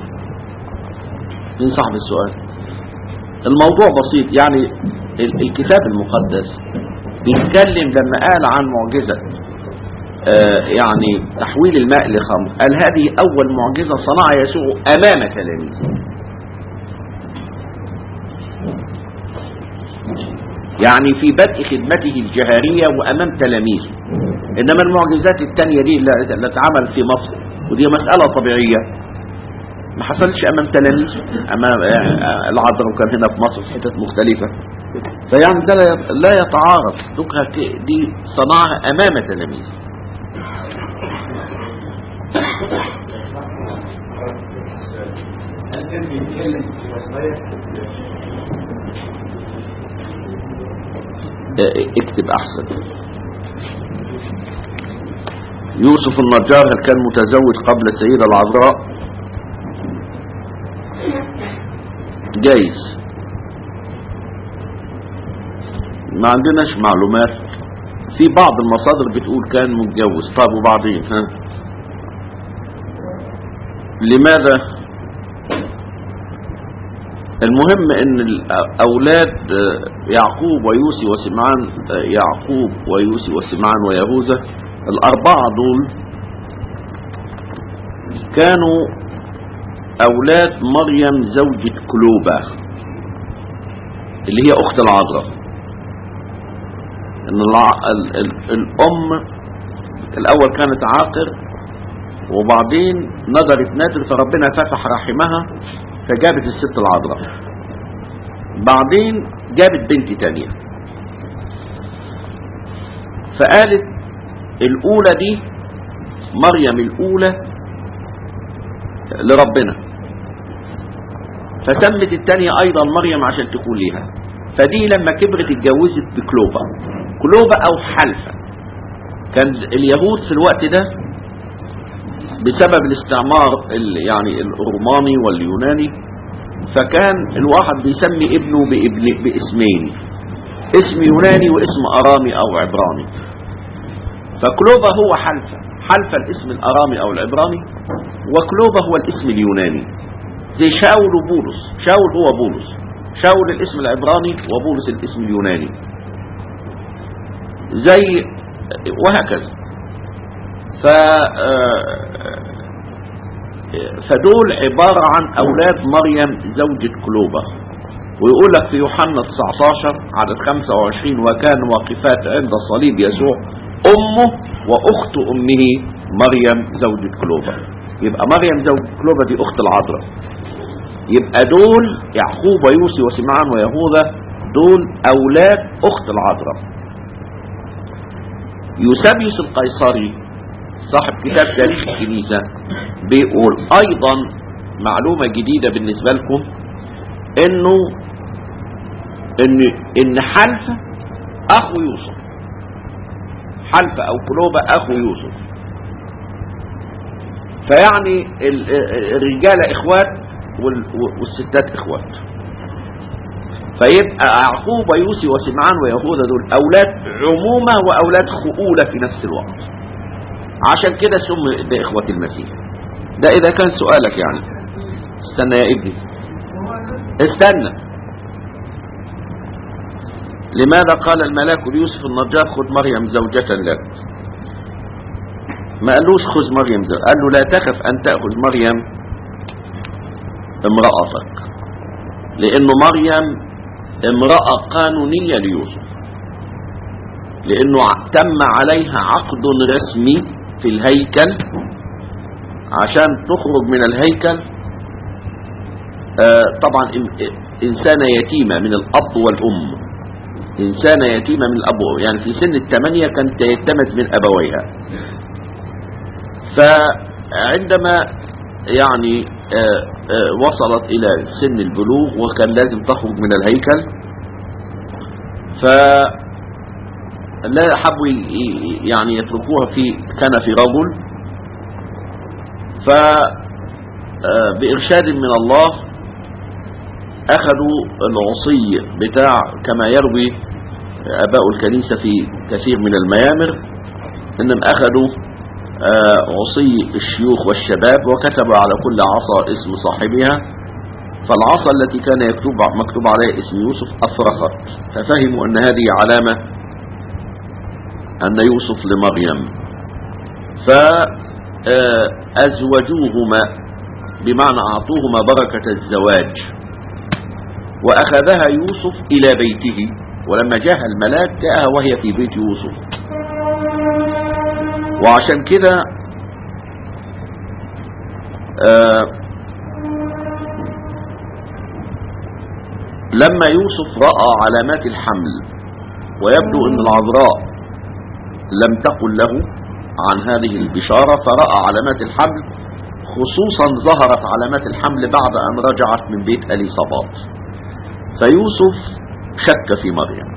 مين صاحب السؤال؟ الموضوع بسيط، يعني الكتاب المقدس بيتكلم لما قال عن معجزة يعني تحويل الماء لخمر، قال هذه أول معجزة صنعها يسوع أمام تلاميذه. يعني في بدء خدمته الجهارية وأمام تلاميذه. إنما المعجزات الثانية دي اللي اتعمل في مصر، ودي مسألة طبيعية، ما حصلش أمام تلاميذه، أمام العذراء وكان هنا في مصر في حتت مختلفة. فيعني ده لا يتعارض، دي صنعها أمام تلاميذه. اكتب احسن. يوسف النجار هل كان متزوج قبل السيدة العذراء؟ جايز، ما عندناش معلومات. في بعض المصادر بتقول كان متجوز. طب وبعدين لماذا؟ المهم ان الاولاد يعقوب ويوسي وسمعان، يعقوب ويوسي وسمعان ويهوذا، الاربعه دول كانوا اولاد مريم زوجة كلوبا اللي هي اخت العذراء. ان الام الاول كانت عاقر، وبعدين نظرت نادر فربنا فتح رحمها فجابت الست العذراء. بعدين جابت بنت تانية، فقالت الاولى دي مريم الاولى لربنا، فسمت التانية ايضا مريم عشان تكون ليها. فدي لما كبرت اتجوزت بكلوبا، كلوبا او حلفة. كان اليهود في الوقت ده بسبب الاستعمار يعني الروماني واليوناني، فكان الواحد بيسمي ابنه باسمين، اسم يوناني واسم ارامي او عبراني. فكلوبا هو حلفة الاسم الارامي او العبراني، وكلوبا هو الاسم اليوناني. زي شاول وبولس، شاول هو بولس، شاول الاسم العبراني وبولس الاسم اليوناني، زي وهكذا. فدول عبارة عن أولاد مريم زوجة كلوبا. ويقول لك في يوحنا 19 عدد 25 وكان واقفات عند صليب يسوع أمه وأخت أمه مريم زوجة كلوبا. يبقى مريم زوجة كلوبا دي أخت العذراء. يبقى دول يعقوب ويوسي وسمعان ويهوذا دول أولاد أخت العذراء. يوسابيوس القيصري صاحب كتاب تاريخ الكنيسة بيقول ايضا معلومة جديدة بالنسبة لكم، ان حلفة اخو يوسف، حلفة او كلوبة اخو يوسف. فيعني الرجالة اخوات والستات اخوات. فيبقى يعقوب ويوسي وسمعان ويهوذا دول اولاد عمومة واولاد خؤولة في نفس الوقت، عشان كده سموا بإخوة المسيح. ده إذا كان سؤالك يعني. استنى يا ابني، استنى. لماذا قال الملاك ليوسف النجار خذ مريم زوجة لك؟ ما قالوش خذ مريم زوجة، قال له لا تخف أن تأخذ مريم امرأتك، لأنه مريم امرأة قانونية ليوسف، لأنه تم عليها عقد رسمي في الهيكل. عشان تخرج من الهيكل طبعا إنسانة يتيمة من الأب والأم، إنسانة يتيمة من الأب، يعني في سن 8 كانت يتمت من أبويها. فعندما يعني وصلت إلى سن البلوغ وكان لازم تخرج من الهيكل، فلا حبوا يعني يتركوها في كنف رجل، فبإرشاد من الله أخذوا العصي بتاع كما يروي أباء الكنيسة في كثير من الميامر إنهم أخذوا عصي الشيوخ والشباب وكتبوا على كل عصا اسم صاحبها، فالعصا التي كان مكتوب عليها اسم يوسف أفرخت، ففهموا أن هذه علامة أن يوسف لمريم، فأزوجوهما بمعنى أعطوهما بركة الزواج، وأخذها يوسف إلى بيته، ولما جاء الملاك جاءها وهي في بيت يوسف. وعشان كده لما يوسف رأى علامات الحمل ويبدو أن العذراء لم تقل له عن هذه البشارة، فرأى علامات الحمل، خصوصا ظهرت علامات الحمل بعد أن رجعت من بيت إليصابات، فيوسف شك في مريم،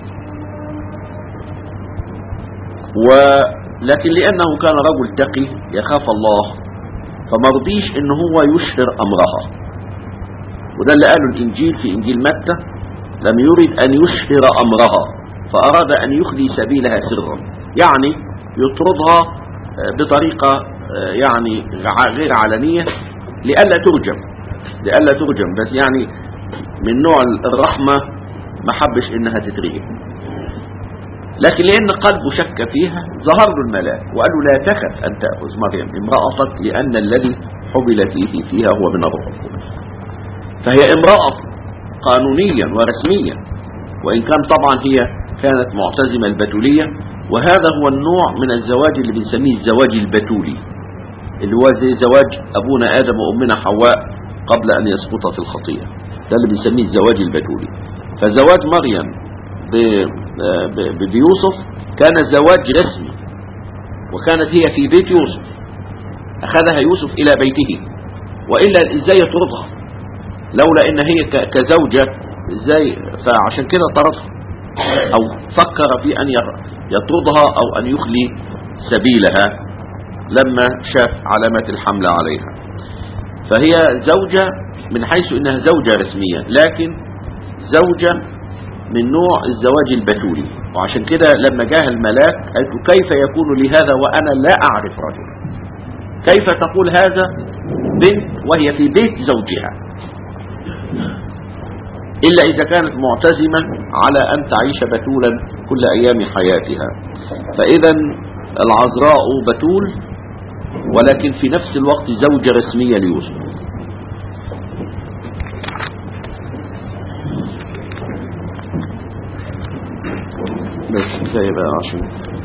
لكن لأنه كان رجل تقي يخاف الله فمرضيش إن هو يشهر أمرها، وده اللي قاله الإنجيل في إنجيل متى، لم يرد أن يشهر أمرها فأراد أن يخلي سبيلها سرا، يعني يطردها بطريقة يعني غير علنية لألا ترجم، بس يعني من نوع الرحمة ما حبش إنها تترجم، لكن لأن قلبه شك فيها ظهر له الملاك وقال له لا تخف أن تأخذ مريم امرأتك لأن الذي حبل فيها هو من الروح القدس. فهي امرأة قانونيا ورسميا، وإن كان طبعا هي كانت معتزمة البتولية، وهذا هو النوع من الزواج اللي بنسميه الزواج البتولي، اللي هو زي زواج أبونا آدم وأمنا حواء قبل أن يسقط في الخطيئة، ده اللي بنسميه الزواج البتولي. فزواج مريم بيوسف كان زواج رسمي، وكانت هي في بيت يوسف، أخذها يوسف إلى بيته، وإلا إزاي يطردها لولا إن هي كزوجة إزاي؟ فعشان كده طردها أو فكر في أن يطردها أو أن يخلي سبيلها لما شاف علامات الحمل عليها. فهي زوجة من حيث إنها زوجة رسمية، لكن زوجة من نوع الزواج البتولي. وعشان كده لما جاء الملاك قالت له كيف يكون لي هذا وأنا لا أعرف رجلا؟ كيف تقول هذا بنت وهي في بيت زوجها؟ إلا إذا كانت معتزمة على أن تعيش بتولا كل أيام حياتها. فإذا العذراء بتول، ولكن في نفس الوقت زوجة رسمية ليوسف. بس كفاية بقى عشان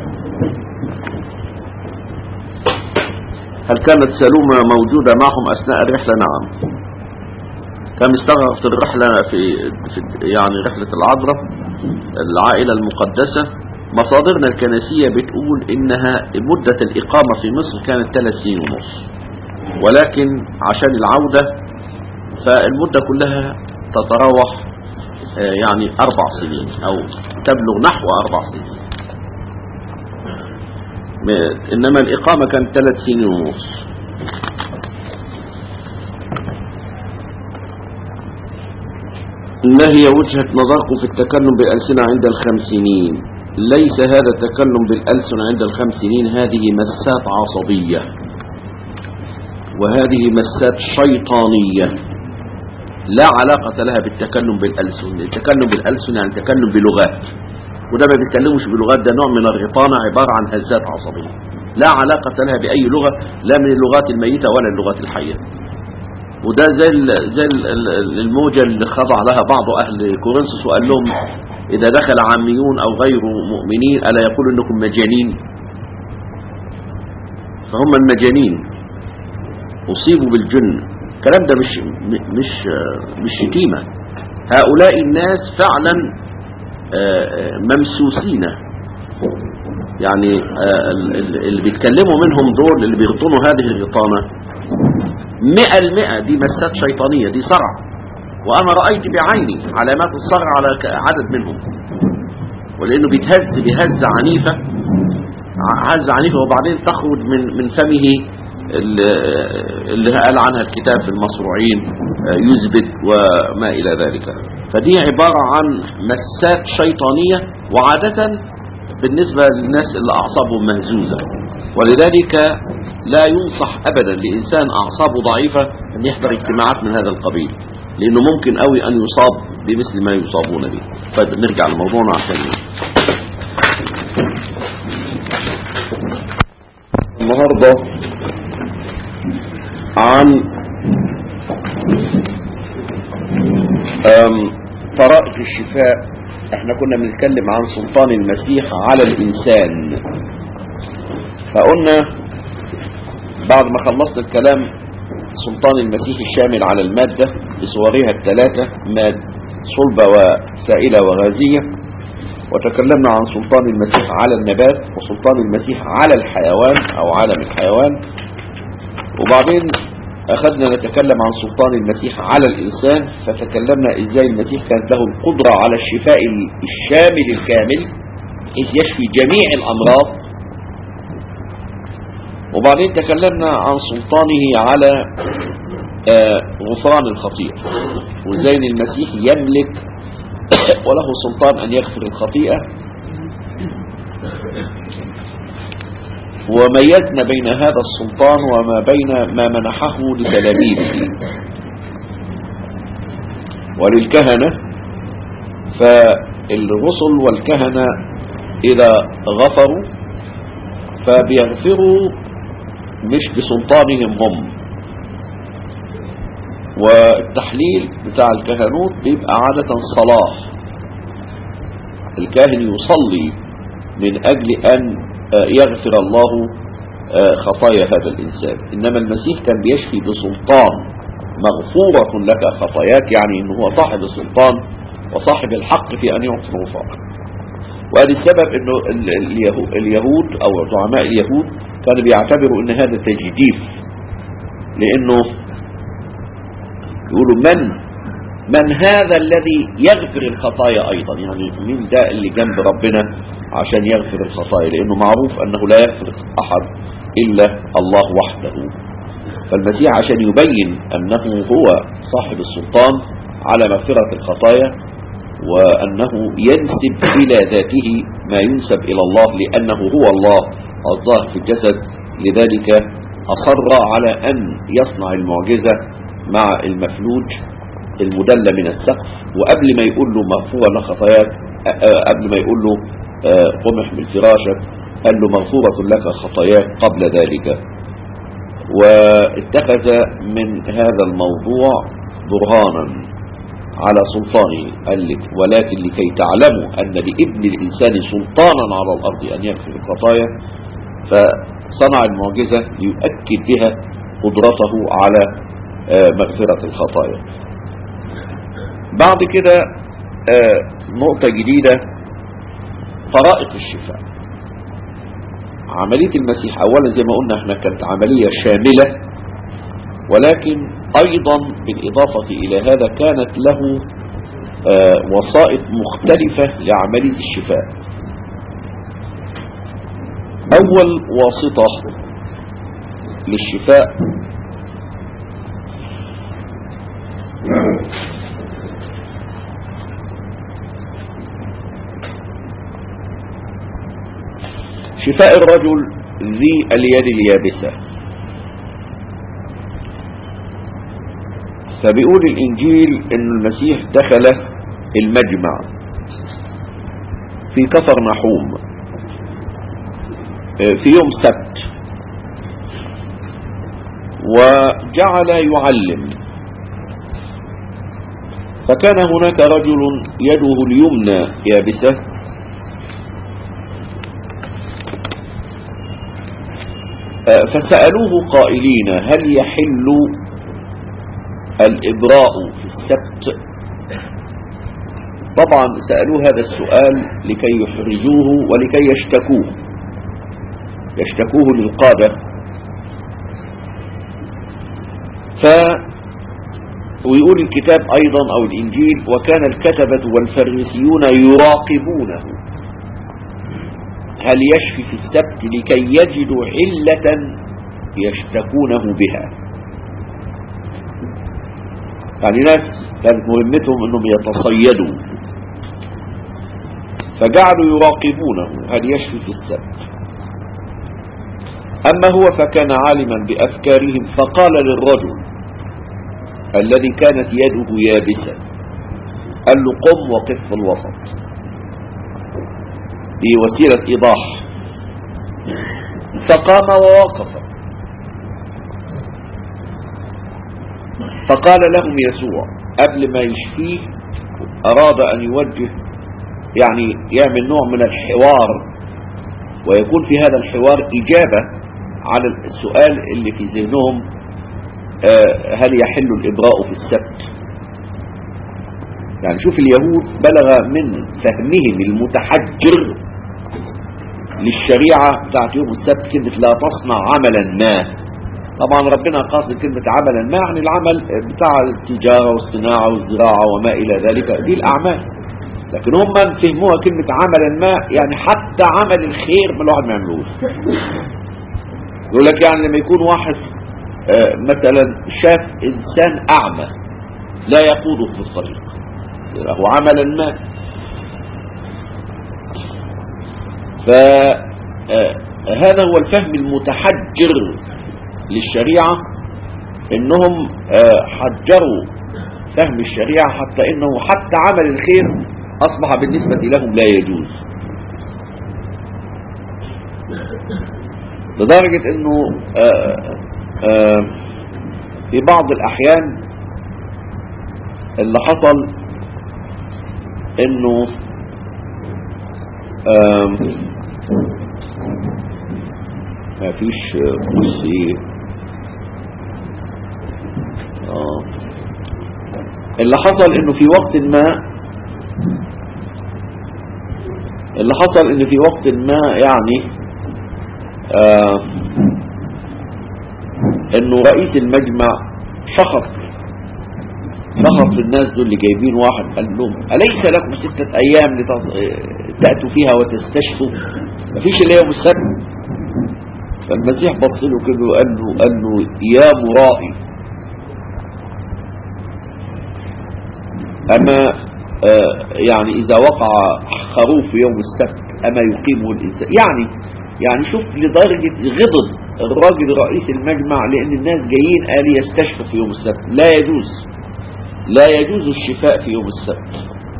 هل كانت سلومة موجودة معهم أثناء الرحلة؟ نعم، كان استغرق في الرحلة في يعني رحلة العذراء العائلة المقدسة. مصادرنا الكنسية بتقول إنها مدة الإقامة في مصر كانت 3 سنين ونص، ولكن عشان العودة فالمدة كلها تتراوح يعني 4 سنين أو تبلغ نحو 4 سنين، إنما الإقامة كانت 3 سنين ونص. ما هي وجهة نظركم في التكلم بالألسنة عند ال5؟ ليس هذا التكلم بالألسنة عند ال5، هذه مسات عصبية، وهذه مسات شيطانية لا علاقة لها بالتكلم بالألسن. التكلم بالألسن يعني التكلم بلغات، وده ما بيتكلموش بلغات، ده نوع من الغطانة عبارة عن هزات عصبية لا علاقة لها بأي لغة، لا من اللغات الميتة ولا اللغات الحية. وده زي الموجة اللي خضع لها بعض أهل كورنثوس وقال لهم إذا دخل عاميون أو غير مؤمنين ألا يقول إنكم مجانين؟ فهم المجانين أصيبوا بالجن. الكلام ده مش شتيمة. هؤلاء الناس فعلا ممسوسين، يعني اللي بيتكلموا منهم دول اللي بيغطنوا هذه الغطانة 100% دي مسات شيطانية، دي صرع، وأنا رأيت بعيني علامات الصرع على عدد منهم، ولأنه بيهز عنيفة، وبعدين تخرج من فمه اللي قال عنها الكتاب في المصروعين يثبت وما إلى ذلك. فدي عبارة عن مسات شيطانية، وعادة بالنسبة للناس اللي أعصابهم مهزوزة، ولذلك لا ينصح أبدا لإنسان أعصابه ضعيفة أن يحضر اجتماعات من هذا القبيل، لأنه ممكن قوي أن يصاب بمثل ما يصابون به. طيب نرجع لموضوعنا عشان النهاردة عن طرائق الشفاء. احنا كنا بنتكلم عن سلطان المسيح على الإنسان، فقلنا بعد ما خلصت الكلام سلطان المسيح الشامل على المادة بصورها الثلاثة، صلبة وسائلة وغازية، وتكلمنا عن سلطان المسيح على النبات وسلطان المسيح على الحيوان أو عالم الحيوان، وبعدين أخذنا نتكلم عن سلطان المسيح على الإنسان، فتكلمنا إزاي المسيح كانت له القدرة على الشفاء الشامل الكامل إذ يشفي جميع الأمراض. وبعدين تكلمنا عن سلطانه على غفران الخطيئة، وإزاي المسيح يملك وله سلطان أن يغفر الخطيئة، وميزنا بين هذا السلطان وما بين ما منحه لتلاميذه وللكهنة. فالرسل والكهنة إذا غفروا فبيغفروا مش بسلطانهم هم، والتحليل بتاع الكهنوت بيبقى عادة صلاح، الكاهن يصلي من أجل أن يغفر الله خطايا هذا الإنسان. إنما المسيح كان بيشفي بسلطان، مغفورة لك خطاياك، يعني إنه هو صاحب السلطان وصاحب الحق في أن يعطي الغفران. وهذا السبب إنه اليهود أو زعماء اليهود كانوا بيعتبروا إن هذا تجديف، لأنه يقولوا من هذا الذي يغفر الخطايا أيضا، يعني مين ده اللي جنب ربنا عشان يغفر الخطايا، لأنه معروف أنه لا يغفر أحد إلا الله وحده. فالمسيح عشان يبين أنه هو صاحب السلطان على مغفرة الخطايا، وأنه ينسب إلى ذاته ما ينسب إلى الله، لأنه هو الله الظاهر في الجسد، لذلك أصر على أن يصنع المعجزة مع المفلوج المدلى من السقف، وقبل ما يقول له مغفورة لك خطاياك، قبل ما يقول له قمح من فراشك، قال له مغفورة لك خطاياك قبل ذلك. واتخذ من هذا الموضوع برهانا على سلطانه، قال لك ولكن لكي تعلموا أن لابن الإنسان سلطانا على الأرض أن يغفر الخطايا، فصنع المعجزة ليؤكد بها قدرته على مغفرة الخطايا. بعد كده نقطة جديدة، طرائق الشفاء. عملية المسيح أولا زي ما قلنا احنا كانت عملية شاملة، ولكن أيضا بالإضافة إلى هذا كانت له وسائط مختلفة لعملية الشفاء. أول واسطة للشفاء شفاء الرجل ذي اليد اليابسة. فبيقول الإنجيل إن المسيح دخل المجمع في كفرنحوم في يوم سبت، وجعل يعلم. فكان هناك رجل يده اليمنى يابسة، فسألوه قائلين: هل يحل الإبراء في السبت؟ طبعا سألوه هذا السؤال لكي يحرجوه ولكي يشتكوه للقادة. ويقول الكتاب أيضا أو الإنجيل: وكان الكتبة والفريسيون يراقبونه هل يشفي في السبت لكي يجدوا علة يشتكونه بها. يعني ناس كانت مهمتهم أنهم يتصيدوا، فجعلوا يراقبونه هل يشفي في السبت. أما هو فكان عالما بأفكارهم، فقال للرجل الذي كانت يده يابسة، قال له: قم وقف في الوسط. دي وسيلة إيضاح. فقام ووقف، فقال لهم يسوع قبل ما يشفيه أراد أن يوجه، يعني يعمل نوع من الحوار، ويكون في هذا الحوار إجابة على السؤال اللي في ذهنهم: هل يحل الإبراء في السبت؟ يعني شوف اليهود بلغ من فهمهم المتحجر للشريعة بتاعت يوم السبت كلمة لا تصنع عملا ما. طبعا ربنا قاصد كلمة عملا ما يعني العمل بتاع التجارة والصناعة والزراعة وما إلى ذلك، دي الأعمال. لكن هم فهموها كلمة عملا ما يعني حتى عمل الخير من الواحد ما يعملوش. يقول لك يعني لما يكون واحد مثلا شاف إنسان أعمى لا يقوده في الطريق، هو عملا ما. فهذا هو الفهم المتحجر للشريعة، إنهم حجروا فهم الشريعة حتى إنه حتى عمل الخير أصبح بالنسبة لهم لا يجوز، لدرجة إنه في بعض الأحيان اللي حصل إنه ما فيش كرسي. اللي حصل إنه في وقت ما يعني إنه رئيس المجمع شخص الناس دول اللي جايبين واحد، قال لهم: أليس لكم 6 أيام تأتوا فيها وتستشفوا؟ مفيش إلا يوم السبت. فالمسيح بص له كده وقال له: يا مرائي، أما يعني إذا وقع خروف في يوم السبت أما يقيمه الإنسان؟ يعني شوف لدرجة غضب الراجل رئيس المجمع لأن الناس جايين قال يستشفوا في يوم السبت. لا يجوز الشفاء في يوم السبت.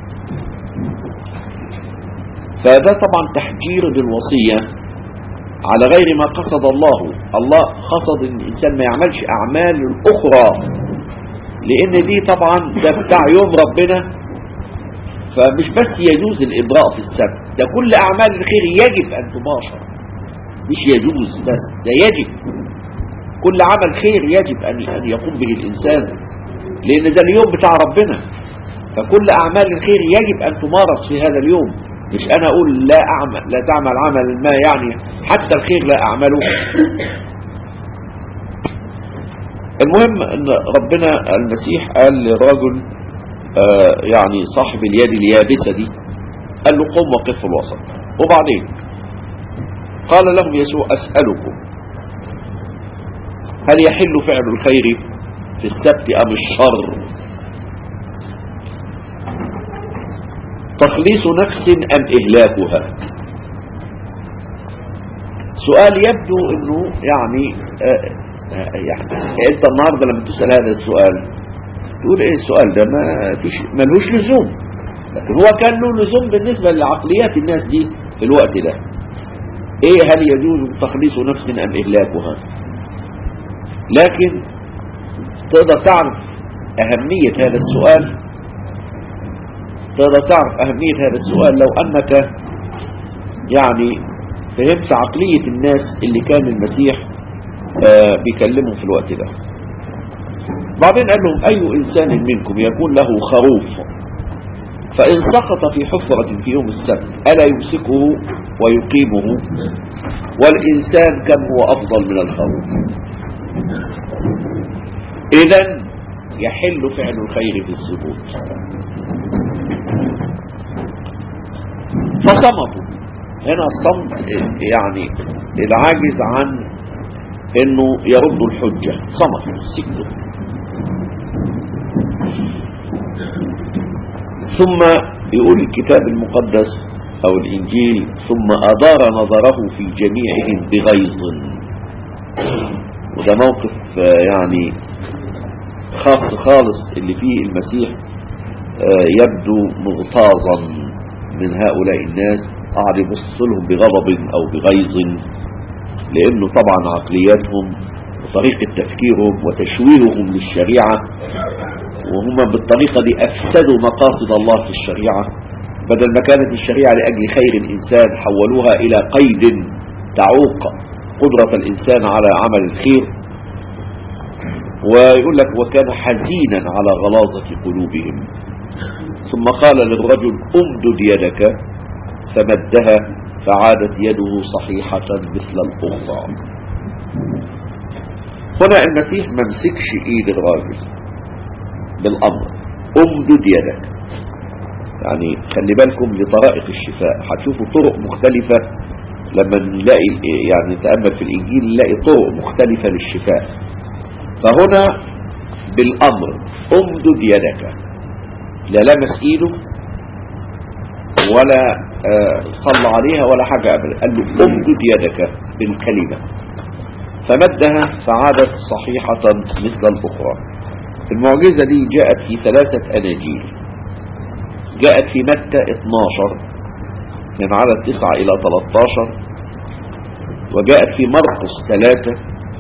فده طبعا تحجير للوصية على غير ما قصد الله قصد ان الانسان ما يعملش اعمال الاخرى، لان دي طبعا ده بتاع يوم ربنا. فمش بس يجوز الابراء في السبت، ده كل اعمال الخير يجب ان تباشر، مش يجوز بس، ده يجب. كل عمل خير يجب ان يقوم به الانسان، لان ده اليوم بتاع ربنا. فكل اعمال الخير يجب ان تمارس في هذا اليوم، مش انا اقول لا تعمل عمل ما، يعني حتى الخير لا اعمله. المهم ان ربنا المسيح قال للرجل يعني صاحب اليد اليابسة دي، قال له: قم وقف في الوسط. وبعدين قال لهم يسوع: أسألكم هل يحل فعل الخير في السبت أم الشر؟ تخليص نفس أم إهلاكها؟ سؤال يبدو انه يعني انت النهارده لما تسأل هذا السؤال تقول ايه السؤال ده ملوش لزوم. لكن هو كان له لزوم بالنسبة لعقليات الناس دي في الوقت ده. ايه، هل يجوز تخليص نفس ام اهلاكها؟ لكن تقدر تعرف أهمية هذا السؤال، لو أنك يعني فهمت عقلية الناس اللي كان المسيح بيكلمهم في الوقت ده. بعدين قال لهم: أي إنسان منكم يكون له خروف فإن سقط في حفرة في يوم السبت ألا يمسكه ويقيمه؟ والإنسان كم هو أفضل من الخروف؟ إذن يحل فعل الخير في السكوت. فصمتوا. هنا الصمت يعني العاجز عن انه يرد الحجة، صمتوا، سكتوا. ثم يقول الكتاب المقدس او الانجيل: ثم ادار نظره في جميعهم بغيظ. وده موقف يعني خاص خالص اللي فيه المسيح يبدو مغتاظا من هؤلاء الناس، قاعد يبص لهم بغضب او بغيظ، لانه طبعا عقلياتهم وطريقة تفكيرهم وتشويههم للشريعة، وهم بالطريقة دي افسدوا مقاصد الله في الشريعة. بدل ما كانت الشريعة لأجل خير الإنسان حولوها إلى قيد تعوق قدرة الإنسان على عمل الخير. ويقول لك: وكان حزينا على غلاظة قلوبهم. ثم قال للرجل: امدد يدك، فمدها فعادت يده صحيحة مثل الأخرى. هنا المسيح ما مسكش ايد الراجل بالأمر، امدد يدك. يعني خلي بالكم لطرائق الشفاء، هتشوفوا طرق مختلفة لما نلاقي يعني نتأمل في الإنجيل نلاقي طرق مختلفة للشفاء. فهنا بالأمر امدد يدك، لا لمس ايده ولا صلى عليها ولا حاجة أبدا، قال له امدد يدك بالكلمة، فمدها فعادت صحيحة مثل الأخرى. المعجزة دي جاءت في 3 أناجيل. جاءت في متى 12 من عدد 9 إلى 13، وجاءت في مرقس 3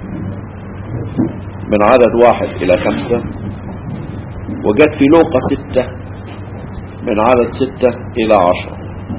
من عدد 1 إلى 5، وجاءت في لوقا 6 من عدد 6 إلى 10.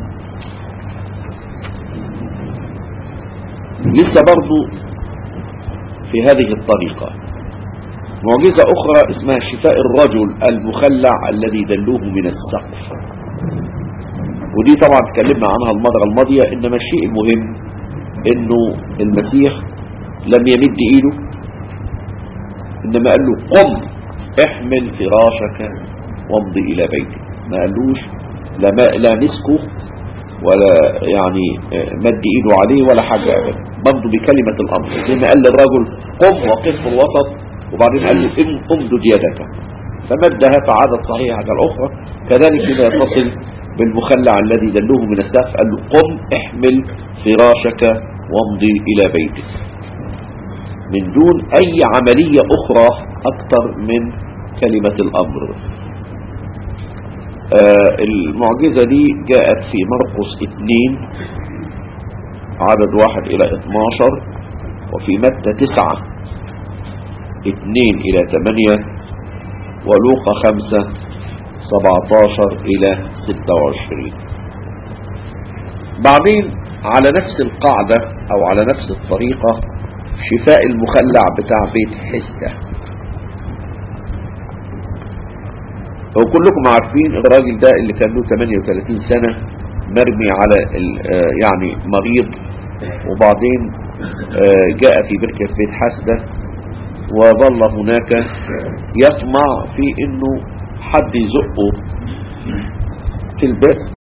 لسه برضو في هذه الطريقة معجزة أخرى اسمها شفاء الرجل المخلع الذي دلوه من السقف، ودي طبعا تكلمنا عنها المرة الماضية. إنما الشيء المهم إنه المسيح لم يمد إيده، إنما قال له: قم احمل فراشك وامضي إلى بيتك. ما قالوش لا مسكه ولا يعني مد إيده عليه ولا حاجة أبدا، برضه بكلمة الأمر. لما قال للرجل: قم وقف في الوسط، وبعدين قال له: امدد يدك، فمدها فعادت صحيحة الأخرى. كذلك فيما يتصل بالمخلع الذي دلوه من السقف قال له: قم احمل فراشك وامضي إلى بيتك، من دون أي عملية أخرى أكثر من كلمة الأمر. المعجزة دي جاءت في مرقس 2 عدد 1 إلى 12، وفي متى 9 2 إلى 8، ولوقا 5 17 إلى 26. بعدين على نفس القاعدة أو على نفس الطريقة شفاء المخلع بتاع بيت حسة. وكلكم عارفين الراجل ده اللي كان له 38 سنة مرمي على يعني مريض، وبعدين جاء في بركة بيت حسدة وظل هناك يطمع في انه حد يزقه في البيت